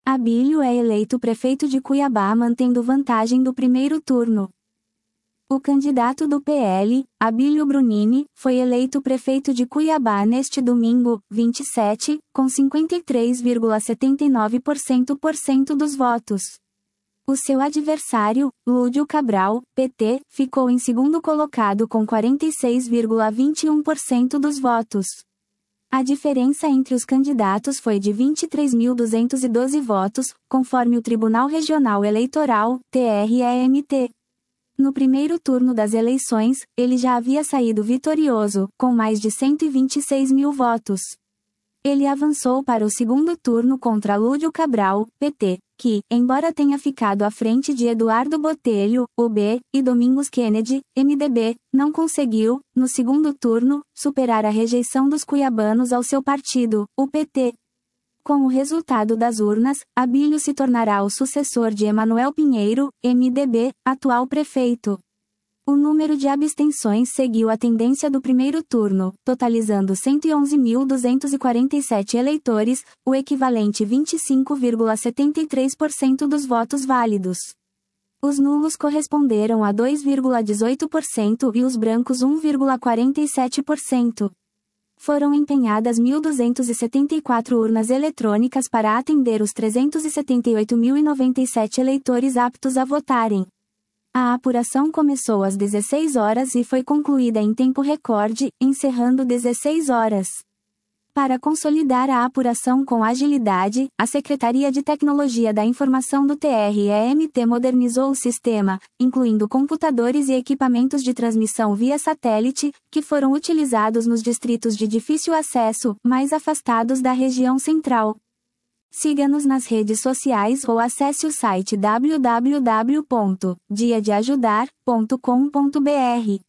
Abílio é eleito prefeito de Cuiabá mantendo vantagem do primeiro turno. O candidato do PL, Abílio Brunini, foi eleito prefeito de Cuiabá neste domingo, 27, com 53,79% dos votos. O seu adversário, Lúdio Cabral, PT, ficou em segundo colocado com 46,21% dos votos. A diferença entre os candidatos foi de 23.212 votos, conforme o Tribunal Regional Eleitoral, TREMT. No primeiro turno das eleições, ele já havia saído vitorioso, com mais de 126 mil votos. Ele avançou para o segundo turno contra Lúdio Cabral, PT, que, embora tenha ficado à frente de Eduardo Botelho, UB, e Domingos Kennedy, MDB, não conseguiu, no segundo turno, superar a rejeição dos cuiabanos ao seu partido, o PT. Com o resultado das urnas, Abílio se tornará o sucessor de Emanuel Pinheiro, MDB, atual prefeito. O número de abstenções seguiu a tendência do primeiro turno, totalizando 111.247 eleitores, o equivalente a 25,73% dos votos válidos. Os nulos corresponderam a 2,18% e os brancos 1,47%. Foram empenhadas 1.274 urnas eletrônicas para atender os 378.097 eleitores aptos a votarem. A apuração começou às 16 horas e foi concluída em tempo recorde, encerrando 16 horas. Para consolidar a apuração com agilidade, a Secretaria de Tecnologia da Informação do TREMT modernizou o sistema, incluindo computadores e equipamentos de transmissão via satélite, que foram utilizados nos distritos de difícil acesso, mais afastados da região central. Siga-nos nas redes sociais ou acesse o site www.diadeajudar.com.br.